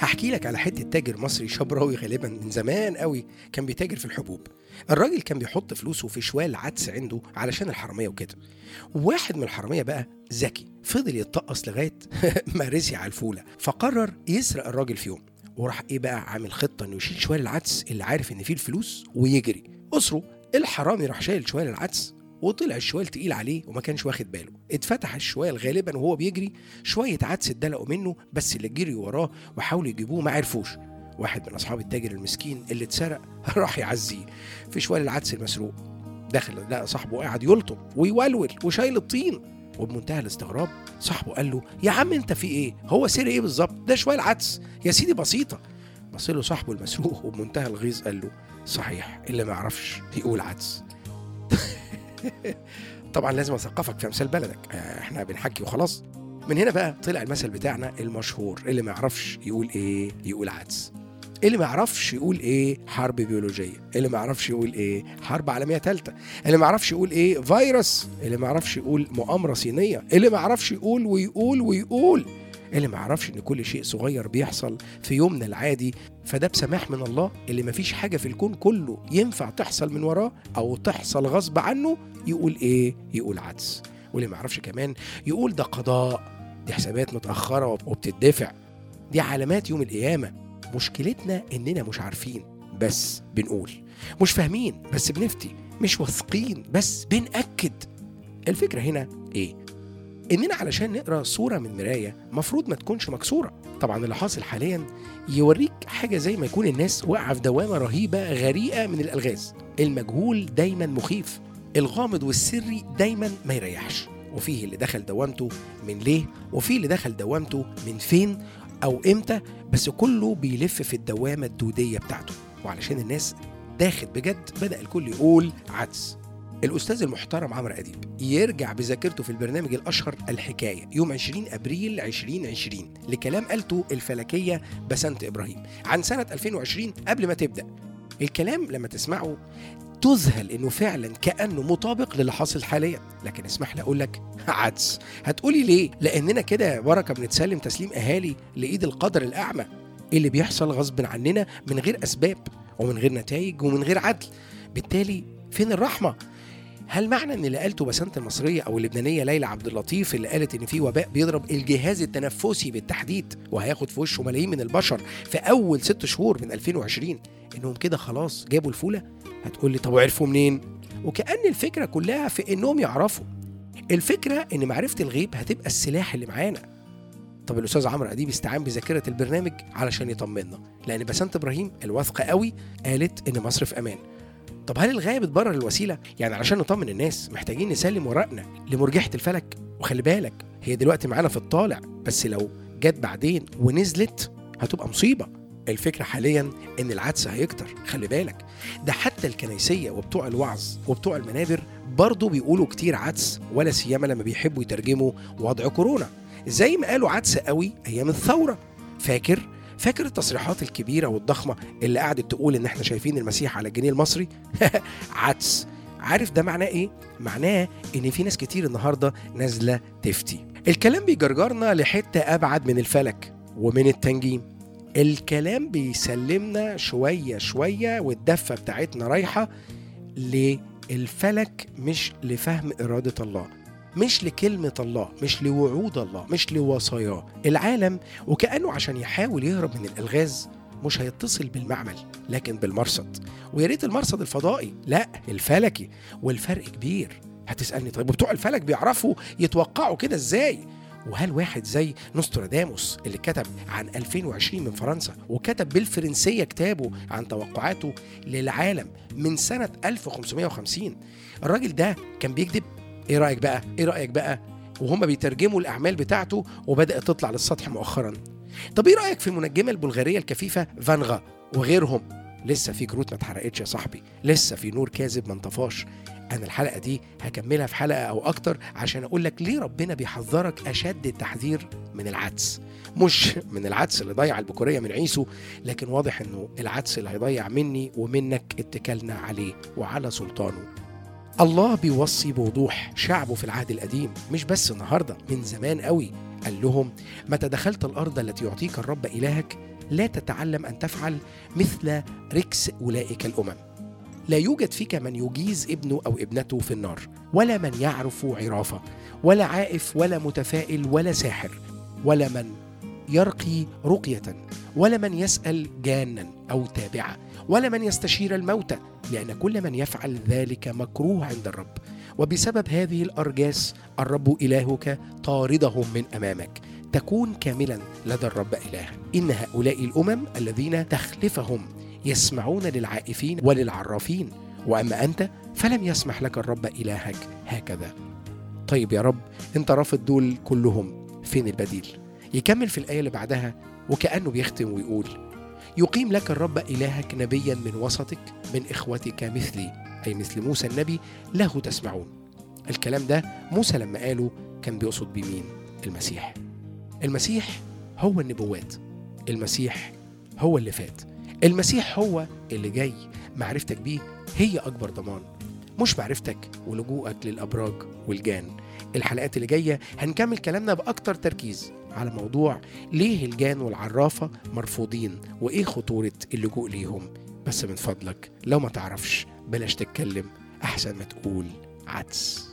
هحكي لك على حتة تاجر مصري شبراوي غالبا من زمان قوي، كان بيتاجر في الحبوب. الراجل كان بيحط فلوسه في شوال عدس عنده علشان الحرامية وكده. وواحد من الحرامية بقى ذكي فضل يتطقص لغاية ما رسي على الفولة، فقرر يسرق الراجل في يوم. وراح بقى عامل خطة انه يشيل شوال العدس اللي عارف ان فيه الفلوس ويجري. أسره الحرامي راح شايل شوال العدس، وطلع الشوال تقيل عليه وما كانش واخد باله. اتفتح الشوال غالبا وهو بيجري، شوية عدس اتدلقوا منه، بس اللي جري وراه وحاولوا يجيبوه ما عرفوش. واحد من أصحاب التاجر المسكين اللي اتسرق راح يعزيه في شوال العدس المسروق. دخل لقى صاحبه قاعد يلطم ويولول وشايل الطين، وبمنتهى الاستغراب صاحبه قال له: يا عم انت في ايه؟ هو سرق ايه بالظبط؟ ده شوال عدس يا سيدي بسيطة. بص له صاحبه المسروق وبمنتهى الغيظ قال له: صحيح، اللي ما يعرفش يقول عدس. طبعا لازم اثقفك في امثال بلدك، احنا بنحكي وخلاص. من هنا بقى طلع المثل بتاعنا المشهور: اللي ما يعرفش يقول ايه يقول عدس. اللي ما يعرفش يقول ايه حرب بيولوجيه، اللي ما يعرفش يقول ايه حرب عالميه ثالثه، اللي ما يعرفش يقول ايه فيروس، اللي ما يعرفش يقول مؤامره صينيه، اللي ما يعرفش يقول ويقول، اللي ما يعرفش ان كل شيء صغير بيحصل في يومنا العادي فده بسماح من الله، اللي ما فيش حاجه في الكون كله ينفع تحصل من وراه او تحصل غصب عنه يقول ايه يقول عدس. واللي ما يعرفش كمان يقول ده قضاء، دي حسابات متاخره وبتدفع، دي علامات يوم القيامه. مشكلتنا اننا مش عارفين بس بنقول، مش فاهمين بس بنفتي، مش واثقين بس بنأكد. الفكره هنا ايه؟ اننا علشان نقرا صوره من مرايه مفروض ما تكونش مكسوره. طبعا اللي حاصل حاليا يوريك حاجه زي ما يكون الناس واقعه في دوامه رهيبه غريقه من الالغاز. المجهول دايما مخيف، الغامض والسري دايما ما يريحش، وفيه اللي دخل دوامته من ليه، وفيه اللي دخل دوامته من فين او امتى، بس كله بيلف في الدوامه الدوديه بتاعته. وعلشان الناس داخل بجد بدأ الكل يقول عدس. الأستاذ المحترم عمرو أديب يرجع بذاكرته في البرنامج الأشهر الحكاية يوم 20 أبريل 2020 لكلام قالته الفلكية بسنت إبراهيم عن سنة 2020 قبل ما تبدأ. الكلام لما تسمعه تذهل إنه فعلا كأنه مطابق للي حاصل حاليا، لكن اسمح لي أقول لك عدس. هتقولي ليه؟ لأننا كده بركة بنتسلم تسليم أهالي لإيد القدر الأعمى. اللي بيحصل غصب عننا من غير أسباب ومن غير نتائج ومن غير عدل، بالتالي فين الرحمة؟ هل معنى ان اللي قالته بسنت المصريه او اللبنانيه ليلى عبد اللطيف اللي قالت ان في وباء بيضرب الجهاز التنفسي بالتحديد وهياخد في وشه ملايين من البشر في اول 6 شهور من 2020 انهم كده خلاص جابوا الفوله؟ هتقول لي طب وعرفوا منين؟ وكأن الفكره كلها في انهم يعرفوا. الفكره ان معرفه الغيب هتبقى السلاح اللي معانا. طب الأستاذ عمرو أديب استعان بذاكرة البرنامج علشان يطمنا، لأن بسنت إبراهيم الواثقة قوي قالت إن مصر في أمان. طب هل الغاية بتبرر الوسيلة؟ يعني علشان نطمن الناس محتاجين نسلم ورقنا لمرجحة الفلك؟ وخلي بالك هي دلوقتي معانا في الطالع، بس لو جت بعدين ونزلت هتبقى مصيبة. الفكرة حاليا إن العدس هيكتر، خلي بالك. ده حتى الكنيسية وبتوع الوعظ وبتوع المنابر برضو بيقولوا كتير عدس، ولا سيما لما بيحبوا يترجموا وضع كورونا، زي ما قالوا عدس قوي أيام الثورة. فاكر التصريحات الكبيرة والضخمة اللي قعدت تقول إن احنا شايفين المسيح على الجنيه المصري؟ عدس. عارف ده معناه إيه؟ معناه إن في ناس كتير النهاردة نازلة تفتي. الكلام بيجرجرنا لحتة أبعد من الفلك ومن التنجيم. الكلام بيسلمنا شوية شوية والدفة بتاعتنا رايحة للفلك، مش لفهم إرادة الله، مش لكلمة الله، مش لوعود الله، مش لوصاياه. العالم وكأنه عشان يحاول يهرب من الألغاز مش هيتصل بالمعمل لكن بالمرصد، ويا ريت المرصد الفضائي، لا الفلكي، والفرق كبير. هتسألني طيب وبتوع الفلك بيعرفوا يتوقعوا كده ازاي؟ وهل واحد زي نوستراداموس اللي كتب عن 2020 من فرنسا وكتب بالفرنسية كتابه عن توقعاته للعالم من سنة 1550، الراجل ده كان بيكذب؟ ايه رأيك بقى وهم بيترجموا الأعمال بتاعته وبدأت تطلع للسطح مؤخرا؟ طب ايه رأيك في المنجمة البلغارية الكفيفة فانغا وغيرهم؟ لسه في كروت ما اتحرقتش يا صاحبي، لسه في نور كاذب ما انطفاش. أنا الحلقة دي هكملها في حلقة أو أكتر عشان أقول لك ليه ربنا بيحذرك أشد التحذير من العدس. مش من العدس اللي ضيع البكورية من عيسو، لكن واضح إنه العدس اللي هيضيع مني ومنك اتكلنا عليه وعلى سلطانه. الله بيوصي بوضوح شعبه في العهد القديم، مش بس النهاردة، من زمان قوي. قال لهم: متى دخلت الأرض التي يعطيك الرب إلهك لا تتعلم أن تفعل مثل ركس أولئك الأمم. لا يوجد فيك من يجيز ابنه أو ابنته في النار، ولا من يعرف عرافة، ولا عائف، ولا متفائل، ولا ساحر، ولا من يرقي رقية، ولا من يسأل جانا أو تابعة، ولا من يستشير الموتى، لأن كل من يفعل ذلك مكروه عند الرب. وبسبب هذه الأرجاس الرب إلهك طاردهم من أمامك، تكون كاملا لدى الرب إله. إن هؤلاء الأمم الذين تخلفهم يسمعون للعائفين وللعرافين، وأما أنت فلم يسمح لك الرب إلهك هكذا. طيب يا رب، أنت رافض دول كلهم، فين البديل؟ يكمل في الآية اللي بعدها وكأنه بيختم ويقول: يقيم لك الرب إلهك نبيا من وسطك، من إخوتك مثلي، أي مثل موسى النبي له تسمعون. الكلام ده موسى لما قاله كان بيقصد بمين؟ المسيح. المسيح هو النبوات، المسيح هو اللي فات، المسيح هو اللي جاي. معرفتك بيه هي أكبر ضمان، مش معرفتك ولجوءك للأبراج والجان. الحلقات اللي جاية هنكمل كلامنا بأكتر تركيز على موضوع ليه الجان والعرافة مرفوضين وإيه خطورة اللجوء ليهم. بس من فضلك لو ما تعرفش بلاش تتكلم، أحسن ما تقول عدس.